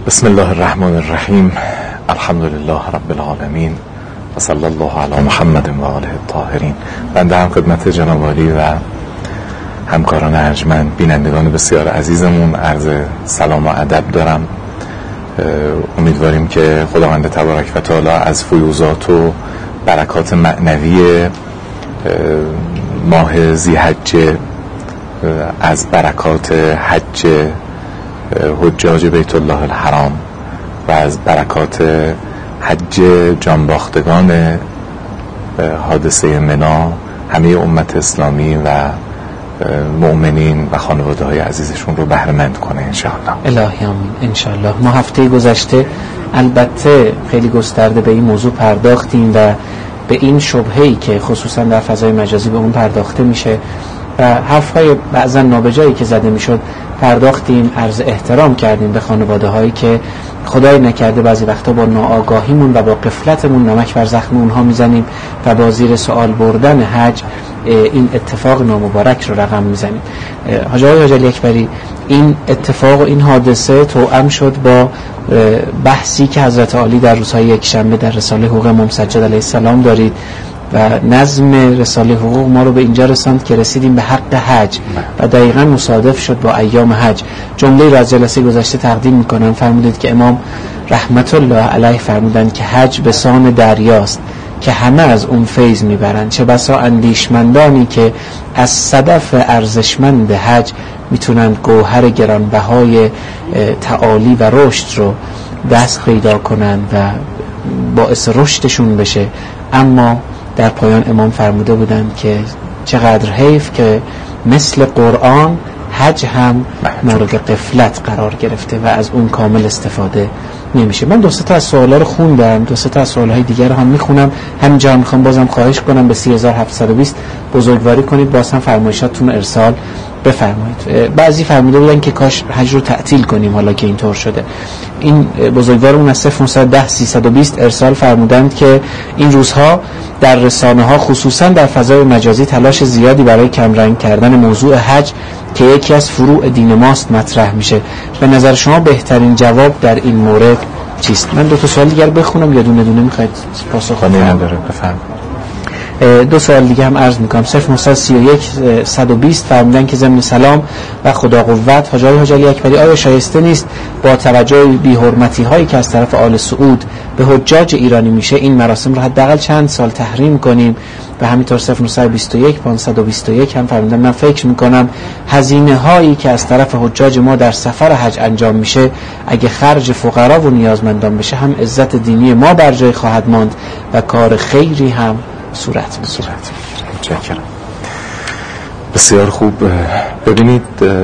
بسم الله الرحمن الرحیم. الحمد لله رب العالمین و صلی الله علی محمد و آله الطاهرین. بنده هم خدمت جناب عالی و همکاران ارجمند، بینندگان بسیار عزیزمون عرض سلام و ادب دارم. امیدواریم که خداوند تبارک و تعالی از فیوضات و برکات معنوی ماه ذی‌حجه، از برکات حج حجاج بیت الله الحرام و از برکات حج جانباختگان حادثه منی همه امت اسلامی و مؤمنین و خانواده های عزیزشون رو بهره مند کنه انشاءالله. الهی آمین انشاءالله. ما هفته گذشته البته خیلی گسترده به این موضوع پرداختیم و به این شبهه‌ای که خصوصا در فضای مجازی به اون پرداخته میشه و حرف‌های بعضا نابجایی که زده میشد پرداختیم، عرض احترام کردیم به خانواده هایی که خدای نکرده بعضی وقتا با ناآگاهیمون و با غفلتمون نمک بر زخم اونها میزنیم و با زیر سوال بردن حج این اتفاق نامبارک رو رقم میزنیم. حاج آقای حاج علی اکبری، این اتفاق و این حادثه توأم شد با بحثی که حضرت عالی در روزهای یکشنبه در رساله حقوق امام سجاد علیه السلام دارید و نظم رساله حقوق ما رو به اینجا رساند که رسیدیم به حق حج و دقیقاً مصادف شد با ایام حج. جمله را از جلسه گذشته تقدیم میکنم. فرمودید که امام رحمت الله علیه فرمودند که حج به سان دریاست که همه از اون فیض میبرند. چه بسا اندیشمندانی که از صدف ارزشمند حج میتونند گوهر گرانبهای تعالی و رشد رو دست پیدا کنند و باعث رشدشون بشه. اما در پایان امام فرموده بودند که چقدر حیف که مثل قرآن حج هم مورد غفلت قرار گرفته و از اون کامل استفاده نمیشه. من دو سه تا از سوالا رو خوندم، دو سه تا از سوالهای دیگر رو هم میخونم. همینجا میخوام بازم خواهش کنم به 30720 بزرگواری کنید، باز هم فرمایشاتتون ارسال بفرمایید. بعضی فرموده بودن که کاش حج رو تعطیل کنیم حالا که اینطور شده. این بزرگوارمون از 0910 ارسال فرمودند که این روزها در رسانه ها خصوصا در فضای مجازی تلاش زیادی برای کمرنگ کردن موضوع حج که یکی از فروع دین ماست مطرح میشه. به نظر شما بهترین جواب در این مورد چیست؟ من دو تا سوال دیگر بخونم یا دونه دونه میخواید پاسخ بدم؟ بفرمایید. دو سوال دیگه هم عرض میکنم. 0931 فرمودن که ضمن سلام و خدا قوت حاج آقای حاج علی اکبری، آیا شایسته نیست با توجه به بی‌حرمتی هایی که از طرف آل سعود به حجاج ایرانی میشه این مراسم رو حداقل چند سال تحریم کنیم؟ و همینطور 0921 هم فرمودن من فکر میکنم هزینه هایی که از طرف حجاج ما در سفر حج انجام میشه اگه خرج فقرا و نیازمندان بشه هم عزت دینی ما بر جای خواهد ماند و کار خیری هم صورت میگیره. متشکرم. بسیار خوب. ببینید،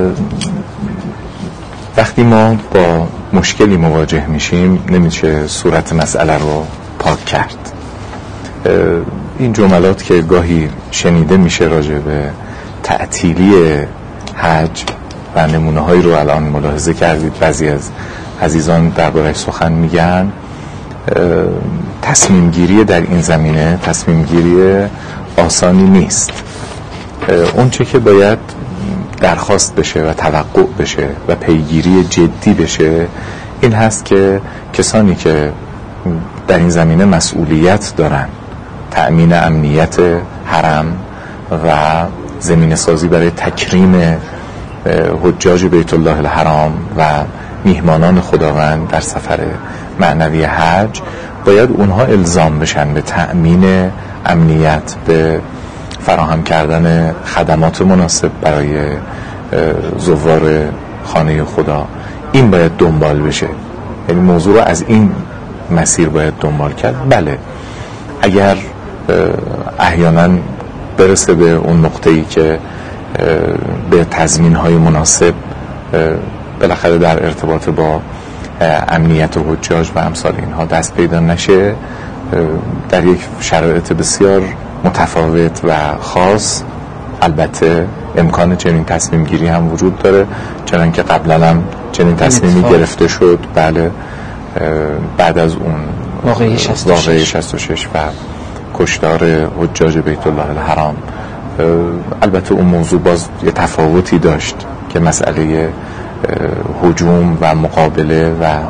وقتی ما با مشکلی مواجه میشیم نمیشه صورت مسئله رو پاک کرد. این جملات که گاهی شنیده میشه راجع به تعطیلی حج و نمونه هایی رو الان ملاحظه کردید بعضی از عزیزان درباره سخن میگن، تصمیم گیری در این زمینه تصمیم گیری آسانی نیست. اون چه که باید درخواست بشه و توقع بشه و پیگیری جدی بشه این هست که کسانی که در این زمینه مسئولیت دارن، تأمین امنیت حرم و زمینه سازی برای تکریم حجاج بیت الله الحرام و میهمانان خداوند در سفر معنوی حج، باید اونها الزام بشن به تأمین امنیت، به فراهم کردن خدمات مناسب برای زوار خانه خدا. این باید دنبال بشه، یعنی موضوع رو از این مسیر باید دنبال کرد. بله، اگر احیانا برسه به اون نقطه‌ای که به تضمین‌های مناسب بالاخره در ارتباط با امنیت و حجاج و امثال اینها دست پیدا نشه، در یک شرایط بسیار متفاوت و خاص البته امکان چنین تصمیم گیری هم وجود داره، چنان که قبلا هم چنین تصمیمی گرفته شد. بله، بعد از اون واقعه 66 و کشتار حجاج بیت الله الحرام. البته اون موضوع باز یه تفاوتی داشت که مسئله هجوم و مقابله و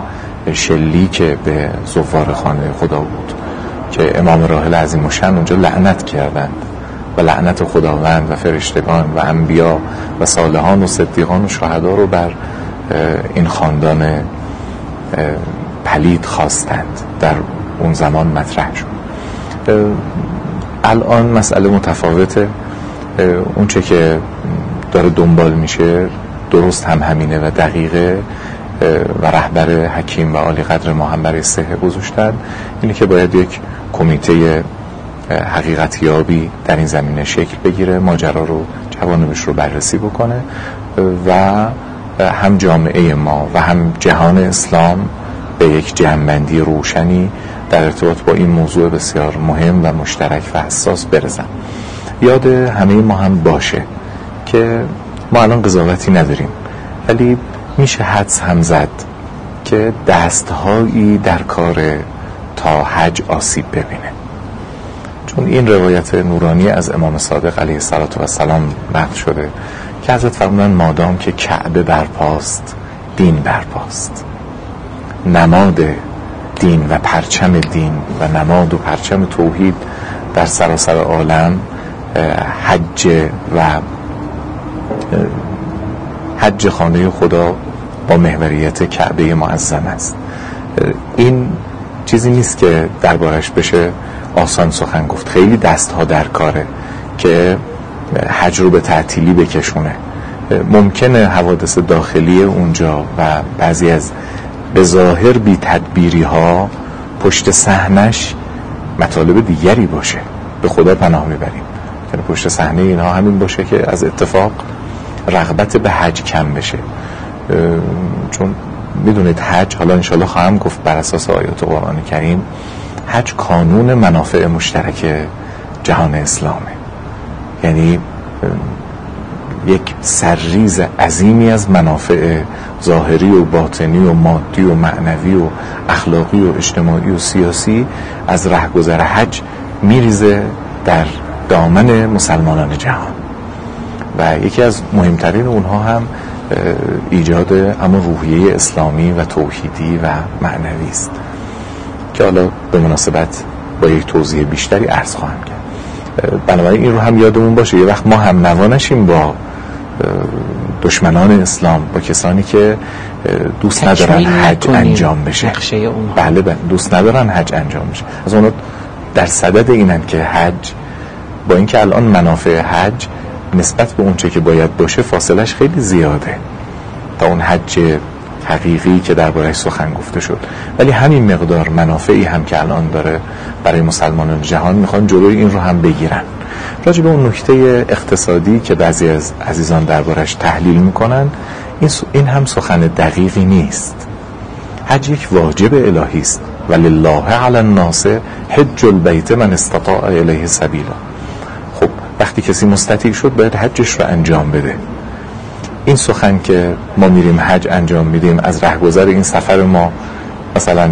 شلیک به زوار خانه خدا بود که امام راحل عظیم الشأن اونجا لعنت کردند و لعنت خداوند و فرشتگان و انبیا و صالحان و صدیقان و شهدا رو بر این خاندان پلید خواستند. در اون زمان مطرح شد. الان مسئله متفاوته. اون چه که داره دنبال میشه درست هم همینه و دقیقه و رهبر حکیم و عالی قدر ما هم برای صحه گذاشتن اینه که باید یک کمیته حقیقتیابی در این زمینه شکل بگیره، ماجرا رو جوانبش رو بررسی بکنه و هم جامعه ما و هم جهان اسلام به یک جمع‌بندی روشنی در ارتباط با این موضوع بسیار مهم و مشترک و حساس برسن. یاد همه ما هم باشه که ما الان قضاوتی نداریم، ولی میشه حدس هم زد که دستهایی در کار تا حج آسیب ببینه، چون این روایت نورانی از امام صادق علیه السلام نقل شده که حضرت فرمودن مادام که کعبه برپاست دین برپاست. نماد دین و پرچم دین و نماد و پرچم توحید در سراسر عالم حج و حج خانه خدا با محوریت کعبه معظم است. این چیزی نیست که دربارش بشه آسان سخن گفت. خیلی دستها در کاره که حج رو به تعطیلی بکشونه. ممکنه حوادث داخلی اونجا و بعضی از به ظاهر بی تدبیری ها پشت صحنش مطالب دیگری باشه. به خدا پناه میبریم یعنی پشت صحنه اینها همین باشه که از اتفاق رغبت به حج کم بشه. چون میدونید حج، حالا انشالله خواهم گفت بر اساس آیات قرآن کریم، حج کانون منافع مشترک جهان اسلامه. یعنی یک سرریز عظیمی از منافع ظاهری و باطنی و مادی و معنوی و اخلاقی و اجتماعی و سیاسی از رهگذر حج میریزه در دامن مسلمانان جهان و یکی از مهمترین اونها هم ایجاد اما روحیه اسلامی و توحیدی و معنوی است که حالا به مناسبت با یک توضیح بیشتری عرض خواهم کرد. بنابراین این رو هم یادمون باشه یه وقت ما هم نوانشیم با دشمنان اسلام، با کسانی که دوست ندارن حج انجام بشه. بله دوست ندارن حج انجام بشه. از اونا در صدد اینن که حج، با اینکه الان منافع حج نسبت به اونچه که باید باشه فاصلش خیلی زیاده تا اون حج حقیقی که درباره‌اش سخن گفته شد، ولی همین مقدار منافعی هم که الان داره برای مسلمانان جهان میخوان جلوی این رو هم بگیرن. راجع به اون نکته اقتصادی که بعضی از عزیزان درباره‌اش تحلیل میکنن، این هم سخن دقیقی نیست. حج یک واجب الهی است، ولله علی الناس حج البیت من استطاع الیه سبیلا. خب وقتی کسی مستطیع شد باید حجش رو انجام بده. این سخن که ما میریم حج انجام میدیم، از رهگذر این سفر ما مثلا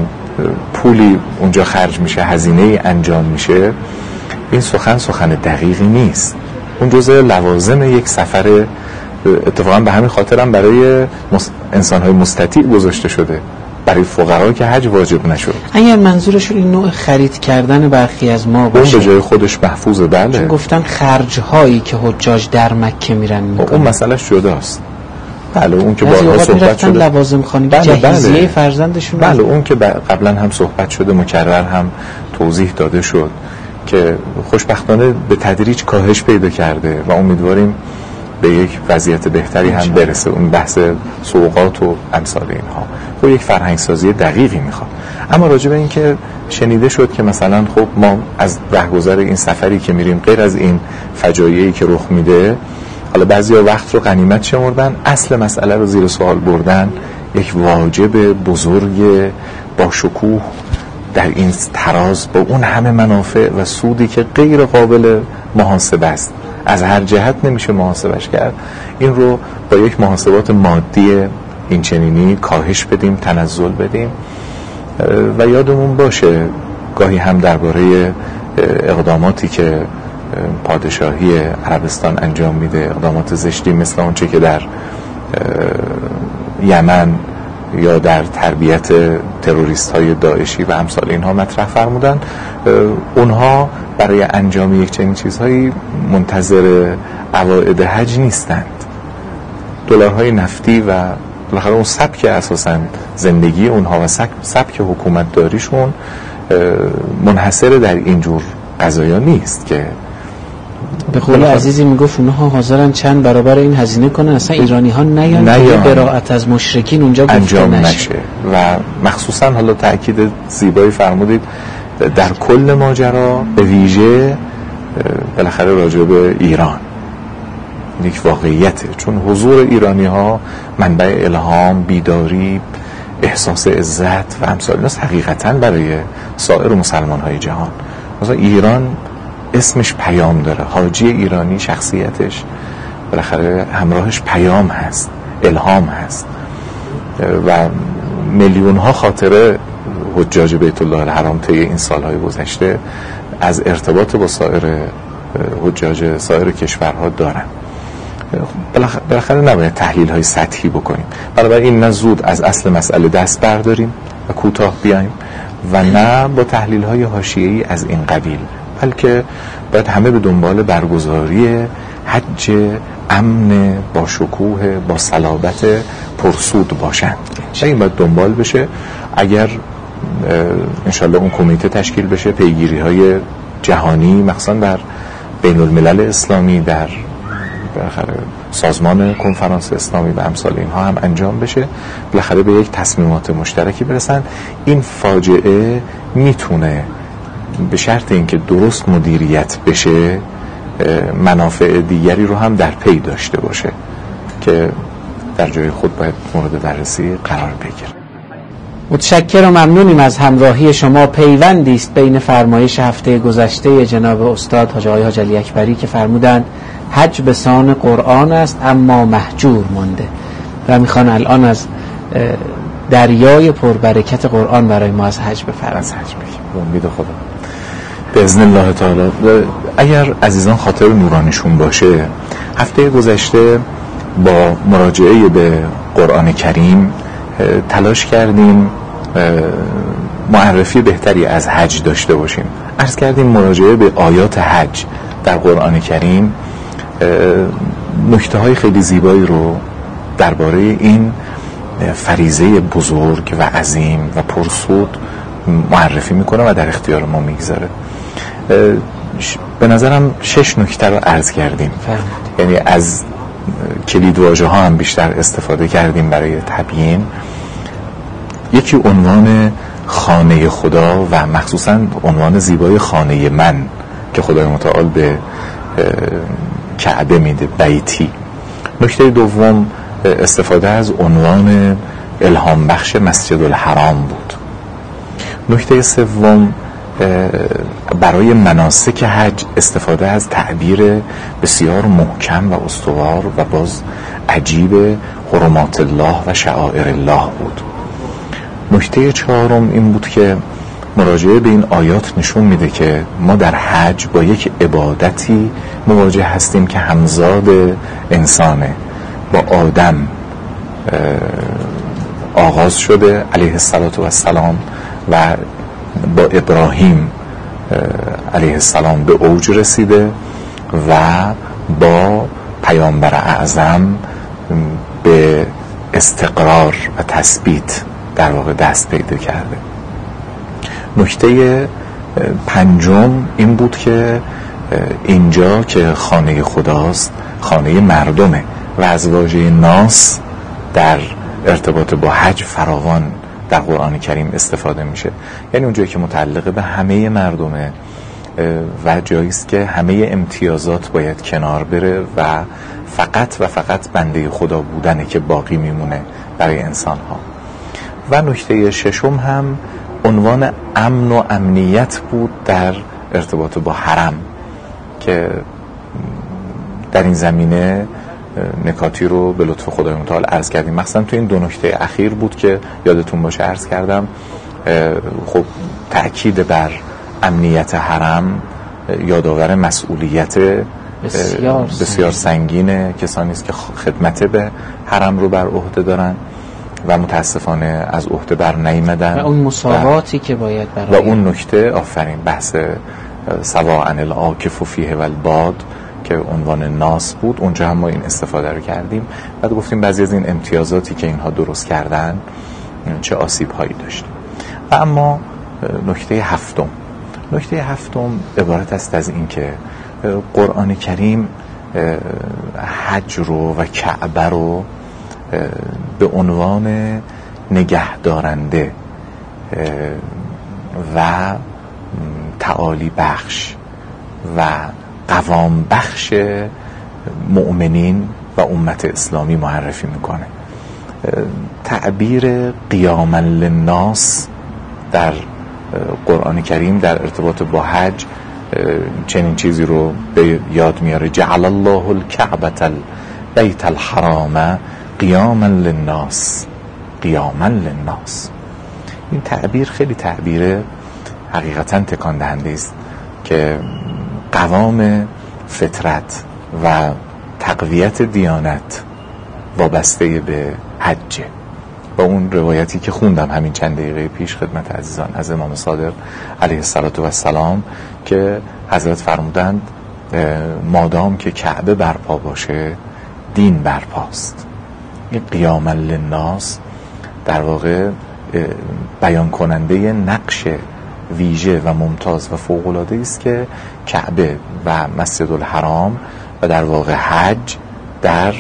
پولی اونجا خرج میشه، هزینه‌ای انجام میشه، این سخن دقیقی نیست. اون جزء لوازم یک سفر، اتفاقا به همین خاطرم برای انسان‌های مستطیع گذاشته شده، برای فقرا که حج واجب نشد. اگر منظورشون این نوع خرید کردن برخی از ما باشه، اون به جای خودش محفوظه. بله، چون گفتن خرج‌هایی که حجاج در مکه میرن میکنن، اون مسئلهش جداست. بله، اون که بارها صحبت شده لوازم خانی، جهیزیه فرزندشون. بله، اون که قبلا هم صحبت شده، مکرر هم توضیح داده شد که خوشبختانه به تدریج کاهش پیدا کرده و امیدواریم به یک وضعیت بهتری هم برسه. اون بحث سوغات و امثال اینها خب یک فرهنگسازی دقیقی میخواد. اما راجع به این که شنیده شد که مثلا خب ما از رهگذر این سفری که میریم، غیر از این فجایعی که رخ میده، حالا بعضیا وقت رو غنیمت شمردن، اصل مسئله رو زیر سوال بردن. یک واجب بزرگ با شکوه در این تراز با اون همه منافع و سودی که غیر قابل محاسبه است، از هر جهت نمیشه محاسبش کرد، این رو با یک محاسبات مادی این چنینی کاهش بدیم، تنزل بدیم. و یادمون باشه گاهی هم درباره اقداماتی که پادشاهی عربستان انجام میده، اقدامات زشتی مثل اون چه که در یمن یا در تربیت تروریست های داعشی و امثال اینها مطرح فرمودن، اونها برای انجام یک چنین چیزهایی منتظر عوائد حج نیستند. دلارهای نفتی و بالاخره اون سبک اساساً زندگی اونها و سبک حکومت داریشون منحصر در اینجور قضایا نیست که به قول عزیزی میگفت اونها حاضرن چند برابر این هزینه کنن اصلا ایرانی ها نیان براءت از مشرکین اونجا انجام نشه. و مخصوصا حالا تأکید زیبایی فرمودید در کل ماجرا، به ویژه بالاخره راجع به ایران یک واقعیته، چون حضور ایرانی ها منبع الهام، بیداری، احساس عزت و امثال ایناست حقیقتا برای سایر مسلمان های جهان. مثلا ایران اسمش پیام داره، حاجی ایرانی شخصیتش بالاخره همراهش پیام هست، الهام هست و میلیون ها خاطره حجاج بیت الله الحرام طی این سالهای گذشته از ارتباط با سایر حجاج سایر کشورها دارن. بالاخره نباید تحلیل های سطحی بکنیم، بنابراین نه زود از اصل مسئله دست برداریم و کوتاه بیایم و نه با تحلیل های حاشیه‌ای از این قبیل، بلکه باید همه به دنبال برگزاری حج امن، با شکوه، با صلابت، پرسود باشند. این باید دنبال بشه. اگر انشالله اون کمیته تشکیل بشه، پیگیری های جهانی مخصوصا در بین الملل اسلامی، در بالاخره سازمان کنفرانس اسلامی و امثال اینها هم انجام بشه، بالاخره به یک تصمیمات مشترکی برسن. این فاجعه میتونه به شرط اینکه درست مدیریت بشه منافع دیگری رو هم در پی داشته باشه که در جای خود باید مورد بررسی قرار بگیره. متشکرم و ممنونیم از همراهی شما. پیوندی است بین فرمایش هفته گذشته جناب استاد حاج آقای حاج علی اکبری که فرمودند حج به سان قرآن است اما مهجور مانده و میخوان الان از دریای پربرکت قرآن برای ما از حج بفرمایند. به امید خدا باذن الله تعالی. اگر عزیزان خاطر نورانیشون باشه، هفته گذشته با مراجعه به قرآن کریم تلاش کردیم معرفی بهتری از حج داشته باشیم. عرض کردیم مراجعه به آیات حج در قرآن کریم نکته‌های خیلی زیبایی رو درباره این فریضه بزرگ و عظیم و پرسود معرفی میکنه و در اختیار ما میگذاره. به نظرم 6 نکته رو عرض کردیم، یعنی از کلیدواژه ها هم بیشتر استفاده کردیم برای تبیین. یکی عنوان خانه خدا و مخصوصا عنوان زیبای خانه من که خدای متعال به کعبه میده، بیتی. نکته دوم استفاده از عنوان الهام بخش مسجد الحرام بود. نکته سوم برای مناسک حج استفاده از تعبیر بسیار محکم و استوار و باز عجیب حرمات الله و شعائر الله بود. نکته چهارم این بود که مراجعه به این آیات نشون میده که ما در حج با یک عبادتی مواجه هستیم که همزاد انسانه، با آدم آغاز شده علیه السلام و با ابراهیم علیه السلام به اوج رسیده و با پیامبر اعظم به استقرار و تثبیت در واقع دست پیدا کرده. نکته پنجم این بود که اینجا که خانه خداست خانه مردمه و از واژه ناس در ارتباط با حج فراوان در قرآن کریم استفاده میشه، یعنی اونجایی که متعلق به همه مردمه و جاییست که همه امتیازات باید کنار بره و فقط بنده خدا بودنه که باقی میمونه برای انسان ها. و نکته ششم هم عنوان امن و امنیت بود در ارتباط با حرم که در این زمینه نکاتی رو به لطف خدای متعال عرض کردیم. مثلا تو این دو نکته اخیر بود که یادتون باشه عرض کردم خب تأکید بر امنیت حرم یادآور مسئولیت بسیار سنگین کسانی است که خدمت به حرم رو بر عهده دارن و متاسفانه از عهده بر نیامدن و اون مساواتی که باید برای و اون نکته آفرین بحث سواء العاکف فیه و الباد که عنوان ناس بود، اونجا هم ما این استفاده رو کردیم. بعد گفتیم بعضی از این امتیازاتی که اینها درست کردن چه آسیب هایی داشت. و اما نکته هفتم عبارت است از این که قرآن کریم حج رو و کعبه رو به عنوان نگهدارنده و تعالی بخش و قوام بخش مؤمنین و امت اسلامی معرفی میکنه. تعبیر قیاما للناس در قرآن کریم در ارتباط با حج چنین چیزی رو به یاد میاره: جعل الله الکعبة البیت الحرام قیاما للناس. قیاما للناس، این تعبیر خیلی تعبیر حقیقتا تکان دهنده است که قوام فطرت و تقویت دیانت وابسته به حجه. با اون روایتی که خوندم همین چند دقیقه پیش خدمت عزیزان از امام صادق علیه السلام که حضرت فرمودند مادام که کعبه برپا باشه دین برپاست. این قیاما للناس در واقع بیان کننده نقش ویژه و ممتاز و فوق‌العاده است که کعبه و مسجد الحرام و در واقع حج در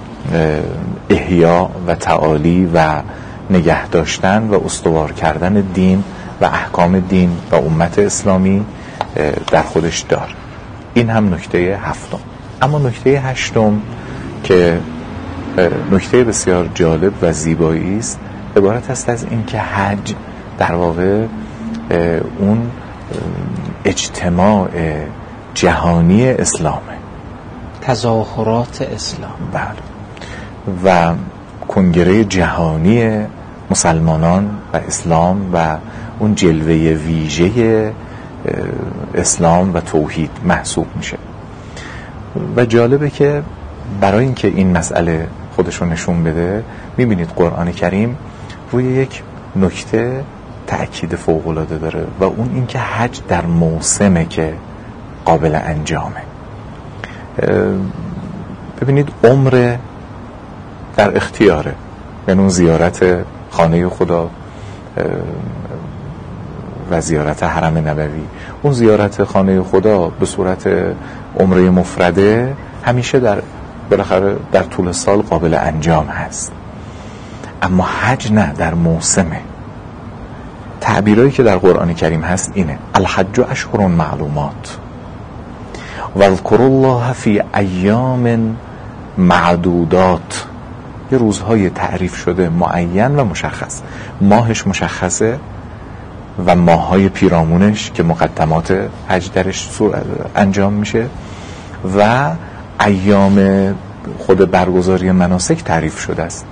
احیا و تعالی و نگه داشتن و استوار کردن دین و احکام دین و امت اسلامی در خودش داره. این هم نکته هفتم. اما نکته هشتم که نکته بسیار جالب و زیبایی است عبارت است از این که حج در واقع اون اجتماع جهانی اسلامه، تظاهرات اسلام، بله، و کنگره جهانی مسلمانان و اسلام و اون جلوه ویژه اسلام و توحید محسوب میشه. و جالبه که برای اینکه این مسئله خودش رو نشون بده میبینید قرآن کریم روی یک نکته تأکید فوق‌العاده داره و اون این که حج در موسمه که قابل انجامه. ببینید عمر در اختیاره، یعنی اون زیارت خانه خدا و زیارت حرم نبوی، اون زیارت خانه خدا به صورت عمره مفرده همیشه بالاخره در طول سال قابل انجام هست. اما حج نه، در موسمه. تعبیرایی که در قرآن کریم هست اینه: الحج اشهر معلومات و اذکروا الله فی ایام معدودات. یه روزهای تعریف شده معین و مشخص، ماهش مشخصه و ماههای پیرامونش که مقدمات حج درش انجام میشه و ایام خود برگزاری مناسک تعریف شده است.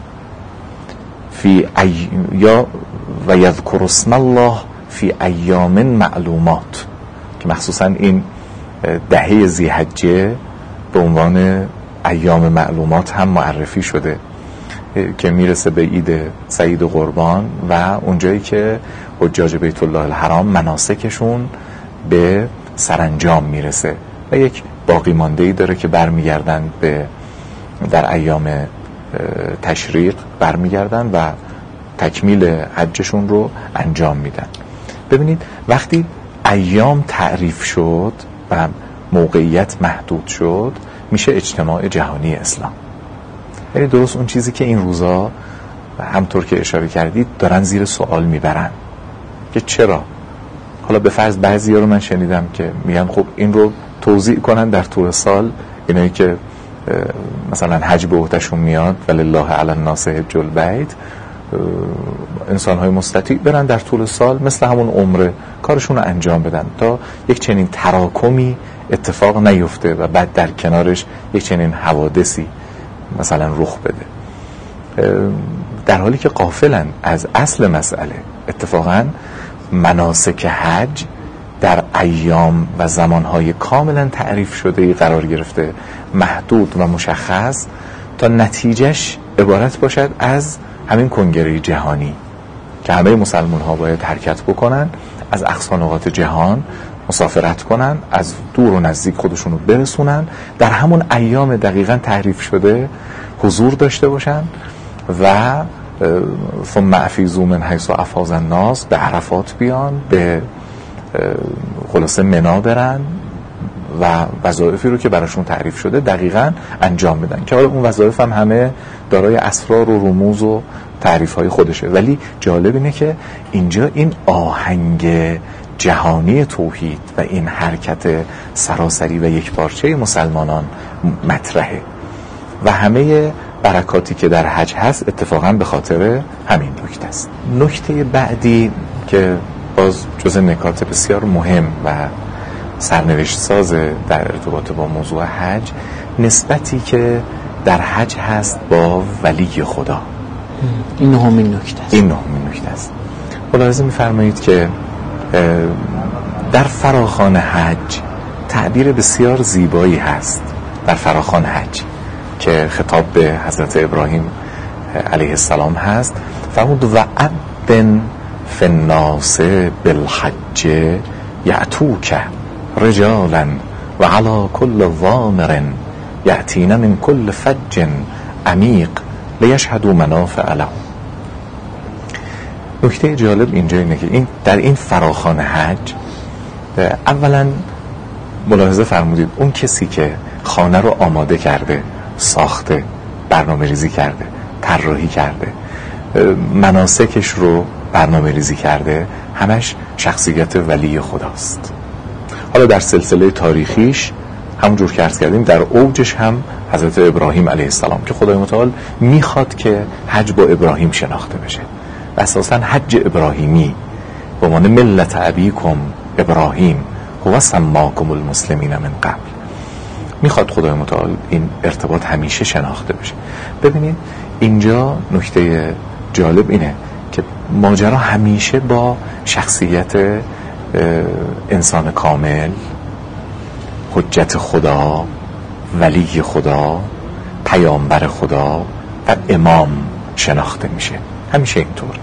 یا و یذکر اسم الله فی ایام معلومات که مخصوصا این دهه ذی‌حجه به عنوان ایام معلومات هم معرفی شده که میرسه به عید سعید و قربان و اونجایی که حجاج بیت الله الحرام مناسکشون به سرانجام میرسه و یک باقی مانده‌ای داره که برمیگردن به در ایام تشریق برمیگردن و تکمیل حجشون رو انجام میدن. ببینید وقتی ایام تعریف شد و موقعیت محدود شد میشه اجتماع جهانی اسلام. یعنی درست اون چیزی که این روزا همطور که اشاره کردید دارن زیر سوال میبرن که چرا. حالا به فرض بعضی‌ها رو من شنیدم که میگن خب این رو توزیع کنن در طول سال، اینایی که مثلا حج به عهده‌شون میاد ولله علی الناس حج البیت، انسان‌های مستطیع برن در طول سال مثل همون عمره کارشون رو انجام بدن تا یک چنین تراکمی اتفاق نیفته و بعد در کنارش یک چنین حوادثی مثلا رخ بده، در حالی که غافلن از اصل مسئله. اتفاقا مناسک حج در ایام و زمانهای کاملا تعریف شده قرار گرفته، محدود و مشخص، تا نتیجهش عبارت باشد از همین کنگره جهانی که همه مسلمان ها باید حرکت بکنن، از اقصا نقاط جهان مسافرت کنن، از دور و نزدیک خودشون رو برسونن، در همون ایام دقیقاً تعریف شده حضور داشته باشن و ثم افیضوا من حیث افاض الناس، به عرفات بیان، به خلاصه منا برن و وظایفی رو که براشون تعریف شده دقیقاً انجام بدن، که حالا اون وظایف هم همه دارای اسرار و رموز و تعریف‌های خودشه. ولی جالب اینه که اینجا این آهنگ جهانی توحید و این حرکت سراسری و یکپارچه مسلمانان مطرحه و همه برکاتی که در حج هست اتفاقا به خاطر همین نکته است. نکته بعدی که باز جز نکات بسیار مهم و سرنوشت ساز در ارتباط با موضوع حج، نسبتی که در حج هست با ولی خدا. این نهمین نکته است. این نهمین نکته است. ملاحظه می‌فرمایید که در فراخوان حج تعبیر بسیار زیبایی هست در فراخوان حج که خطاب به حضرت ابراهیم علیه السلام هست. فرمود و اذن فی الناس بالحج یأتوک رجالا و علی کل ضامر یأتین من کل فج عمیق لیشهدوا منافع لهم. نکته جالب اینجا اینه که در این فراخوان حج اولا ملاحظه فرمودید اون کسی که خانه رو آماده کرده، ساخته، برنامه ریزی کرده، طراحی کرده، مناسکش رو برنامه ریزی کرده، همش شخصیت ولی خداست. حالا در سلسله تاریخیش همونجور که عرض کردیم در اوجش هم حضرت ابراهیم علیه السلام که خدای متعال میخواد که حج با ابراهیم شناخته بشه و اساسا حج ابراهیمی به عنوان ملت ابیکم ابراهیم هو سماکم المسلمین من قبل، میخواد خدای متعال این ارتباط همیشه شناخته بشه. ببینید اینجا نکته جالب اینه که ماجرا همیشه با شخصیت انسان کامل، حجت خدا، ولی خدا، پیامبر خدا و امام شناخته میشه، همیشه اینطور.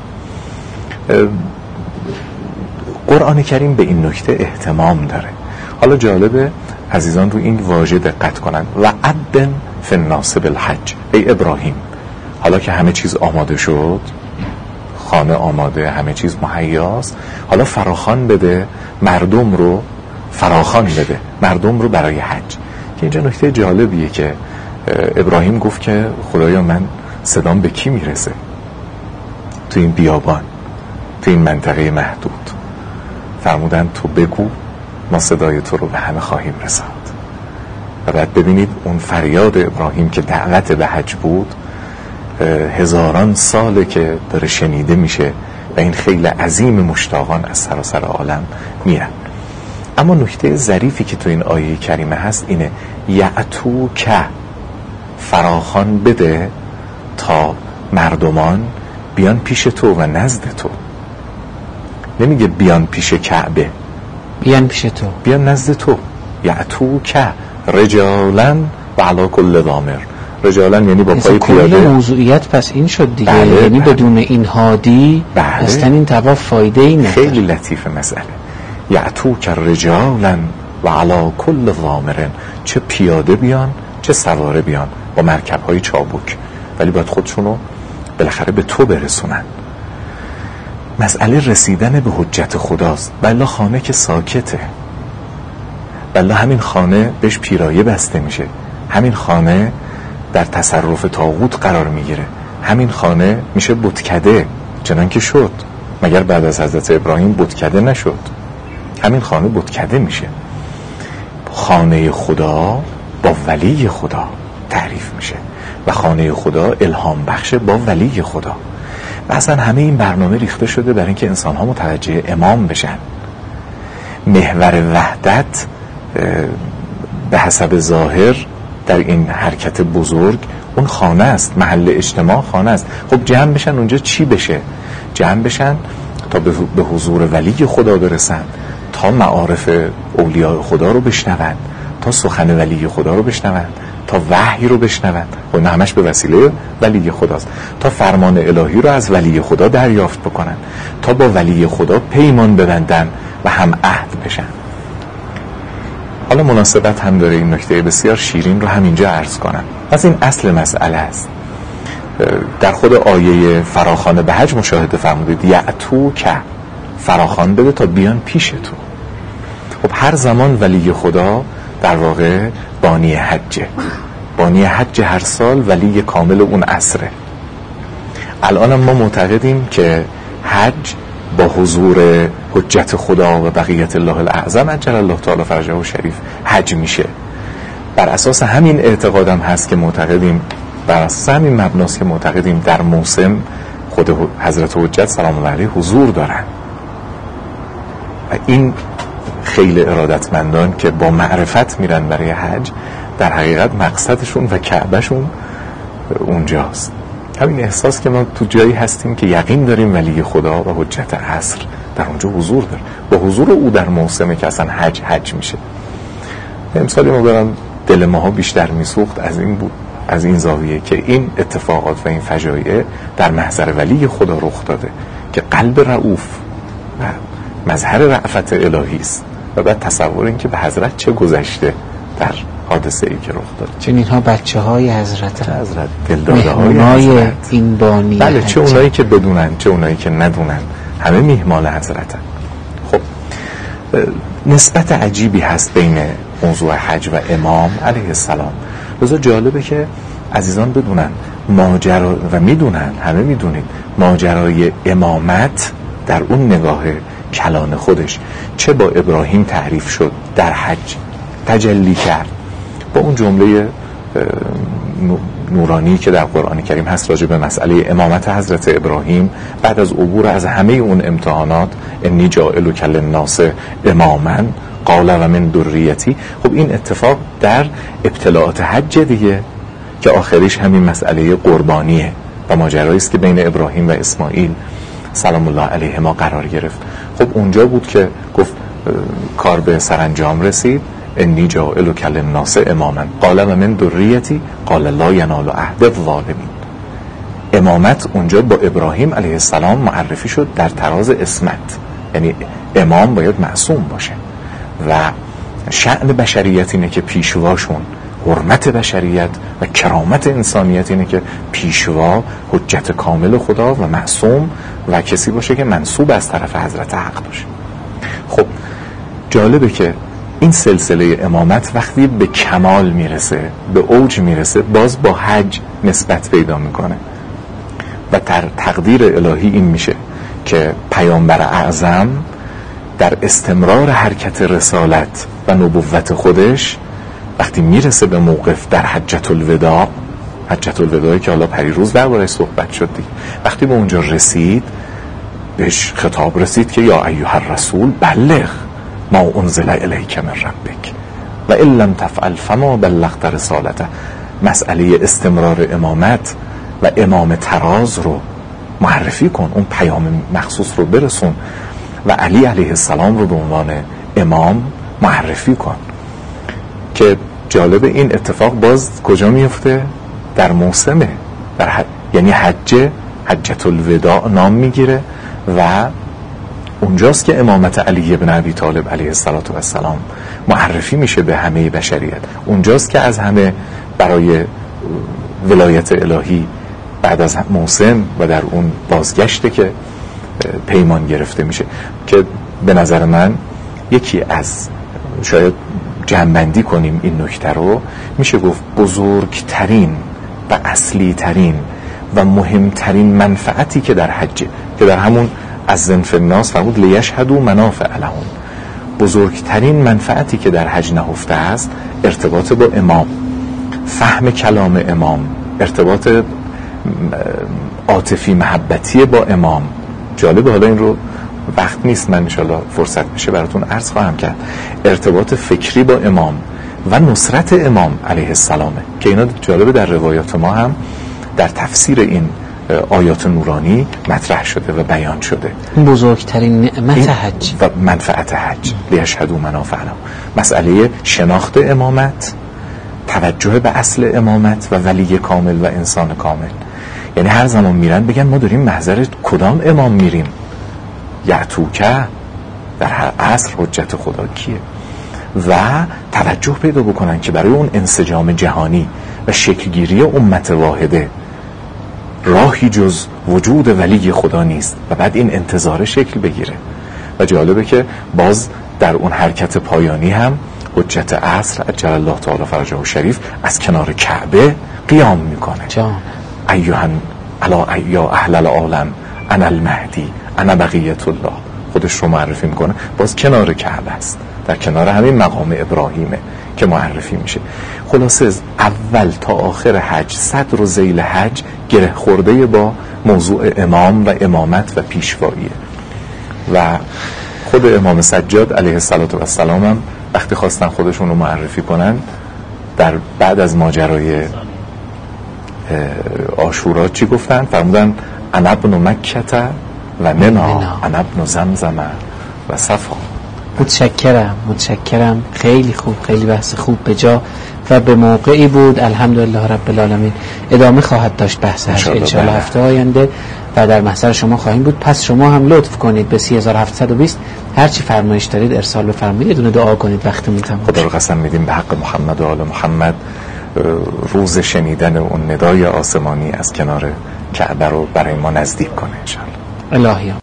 قرآن کریم به این نکته اهتمام داره. حالا جالبه عزیزان رو این واژه دقت کنن و اذن فی الناس بالحج. ای ابراهیم، حالا که همه چیز آماده شد، خانه آماده، همه چیز مهیاست، حالا فراخوان بده مردم رو، فراخوان بده مردم رو برای حج. که اینجا نکته جالبیه که ابراهیم گفت که خدایا من صدام به کی میرسه تو این بیابان، تو این منطقه محدود؟ فرمودن تو بگو ما صدای تو رو به همه خواهیم رساند. و بعد ببینید اون فریاد ابراهیم که دعوت به حج بود، هزاران ساله که داره شنیده میشه و این خیلی عظیم مشتاقان از سراسر عالم میرن. اما نکته ظریفی که تو این آیه کریمه هست اینه یأتوک، فراخوان بده تا مردمان بیان پیش تو و نزد تو. نمیگه بیان پیش کعبه، بیان پیش تو، بیان نزد تو. یأتوک رجالا و علی کل ضامر. رجالا یعنی با پای پیاده. کل موضوعیت پس این شد دیگه. بله، یعنی بله. بدون این هادی اصلا این طواف فایده ای نداره. خیلی لطیف مسئله. یأتوک رجالا و علی کل ضامر، چه پیاده بیان چه سواره بیان با مرکب‌های چابک، ولی باید خودشونو بالاخره به تو برسونن. مسئله رسیدن به حجت خداست. بلا خانه که ساکته، بلا همین خانه بهش پیرایه بسته میشه، همین خانه در تصرف طاغوت قرار میگیره، همین خانه میشه بتکده، چنان که شد. مگر بعد از حضرت ابراهیم بتکده نشد؟ همین خانه بتکده میشه. خانه خدا با ولی خدا تعریف میشه و خانه خدا الهام بخشه با ولی خدا. و اصلا همه این برنامه ریخته شده برای اینکه انسان ها متوجه امام بشن. محور وحدت به حسب ظاهر در این حرکت بزرگ اون خانه است، محل اجتماع خانه است. خب جمع بشن اونجا چی بشه؟ جمع بشن تا به حضور ولی خدا برسن، تا معارف اولیاء خدا رو بشنون، تا سخن ولی خدا رو بشنون، تا وحی رو بشنون و این همش به وسیله ولی خداست، تا فرمان الهی رو از ولی خدا دریافت بکنن، تا با ولی خدا پیمان ببندن و هم عهد بشن. حالا مناسبت هم داره این نکته بسیار شیرین رو همینجا عرض کنم. از این اصل مسئله است. در خود آیه فراخوان به حج مشاهده فرمودید یعتو که فراخوان بده تا بیان پیش تو. خب هر زمان ولی خدا در واقع بانی حجه، بانی حج هر سال ولی کامل اون عصره. الان ما معتقدیم که حج با حضور حجت خدا و بقیت الله الاعظم عجل الله تعالی فرجه و شریف حج میشه. بر اساس همین اعتقادم هست که معتقدیم، بر اساس همین مبناست که معتقدیم در موسم خود حضرت حجت سلام الله علیه حضور دارن و این خیلی ارادتمندان که با معرفت میرن برای حج در حقیقت مقصدشون و کعبهشون اونجاست. همین احساس که ما تو جایی هستیم که یقین داریم ولی خدا و حجت عصر در اونجا حضور داره، با حضور او در موسمه که اصلا حج میشه. امسالی ما برم دل ماها بیشتر میسوخت از این بود، از این زاویه که این اتفاقات و این فجایع در محضر ولی خدا رخ داده که قلب رؤوف و مظهر رأفت الهی است و بعد تصور این که به حضرت چه گذشته در حادثه ای که رخ داده. چون اینها بچه های حضرت دلداده های حضرت، این بانی بله، چه اونایی که بدونن چه اونایی که ندونن همه میهمان حضرتن. خب نسبت عجیبی هست بین موضوع حج و امام علیه السلام. لذا جالبه که عزیزان بدونن ماجرا و میدونن، همه میدونید ماجرای امامت در اون نگاه کلان خودش چه با ابراهیم تعریف شد در حج تجلی کرد، با اون جمله نورانی که در قرآن کریم هست راجع به مسئله امامت حضرت ابراهیم بعد از عبور از همه اون امتحانات، انی جاعلک للناس اماما قال و من ذریتی. خب این اتفاق در ابتلاعات حج دیگه که آخریش همین مسئله قربانیه و ماجرایی است که بین ابراهیم و اسماعیل سلام الله علیهما قرار گرفت. خب اونجا بود که گفت کار به سرانجام رسید، انی جاعلک للناس اماما قال و من ذریتی قال لا ینال عهد الظالمین. امامت اونجا با ابراهیم علیه السلام معرفی شد در تراز اسمت، یعنی امام باید معصوم باشه و شأن بشریت اینه که پیشواشون، حرمت بشریت و کرامت انسانیت اینه که پیشوا حجت کامل خدا و معصوم و کسی باشه که منسوب از طرف حضرت حق باشه. خب جالبه که این سلسله امامت وقتی به کمال میرسه، به اوج میرسه، باز با حج نسبت پیدا میکنه و در تقدیر الهی این میشه که پیامبر اعظم در استمرار حرکت رسالت و نبوت خودش وقتی میرسه به موقف در حجت الوداع، حجت الوداعی که حالا پریروز درباره‌اش صحبت شد دیگه، وقتی به اونجا رسید بهش خطاب رسید که یا ایها الرسول بلغ ما انزل الیک من ربک و ان لم تفعل فما بلغت رسالته. مسئله استمرار امامت و امام تراز رو معرفی کن، اون پیام مخصوص رو برسون و علی علیه السلام رو به عنوان امام معرفی کن. که جالب این اتفاق باز کجا میفته؟ در موسمه، یعنی حجت الوداع نام میگیره و اونجاست که امامت علی ابن ابی طالب علیه السلام معرفی میشه به همه بشریت. اونجاست که از همه برای ولایت الهی بعد از موسم و در اون بازگشته که پیمان گرفته میشه. که به نظر من یکی از، شاید جمع‌بندی کنیم این نکته رو، میشه گفت بزرگترین و اصلی ترین و مهمترین منفعتی که در حج، که در همون از زنف الناس فرمود لیشهدوا منافع لهم، بزرگترین منفعتی که در حج نهفته است ارتباط با امام، فهم کلام امام، ارتباط عاطفی محبتی با امام. جالبه، حالا این رو وقت نیست، من انشالله فرصت بشه براتون عرض خواهم کرد. ارتباط فکری با امام و نصرت امام علیه السلامه که اینا جالبه در روایات ما هم در تفسیر این آیات نورانی مطرح شده و بیان شده. بزرگترین نعمت حج و منفعت حج لیشهدوا منافع لهم، مسئله شناخت امامت، توجه به اصل امامت و ولی کامل و انسان کامل. یعنی هر زمان میرن بگن ما داریم محضر کدام امام میریم، یعتوکه در هر عصر حجت خدا کیه، و توجه پیدا بکنن که برای اون انسجام جهانی و شکلگیری امت واحده راهی جز وجود ولی خدا نیست و بعد این انتظار شکل بگیره. و جالبه که باز در اون حرکت پایانی هم حجت عصر عجل الله تعالی فرجه شریف از کنار کعبه قیام میکنه. یا اهل العالم انا المهدی انا بقیت الله، خودش رو معرفی میکنه، باز کنار کعبه است، در کنار همین مقام ابراهیمه که معرفی میشه. خلاصه اول تا آخر حج، صدر و ذیل حج گره خورده با موضوع امام و امامت و پیشواییه. و خود امام سجاد علیه السلام هم وقتی خواستن خودشون رو معرفی کنن در بعد از ماجرای عاشورا چی گفتن؟ فرمودن انا ابن مکه و منا، انا ابن زمزم و صفا. متشکرم. خیلی خوب، خیلی بحث خوب به جا و به موقعی بود. الحمدلله رب العالمین. ادامه خواهد داشت بحث ان شاء الله هفته آینده و در محضر شما خواهیم بود. پس شما هم لطف کنید به 3720 هر چی فرمایش دارید ارسال بفرمایید، یه دونه دعا کنید وقتمون تموم. خدا رو قسم میدیم به حق محمد و آل محمد روز شنیدن اون ندای آسمانی از کنار کعبه رو برای ما نزدیک کنه ان شاء الله. الهی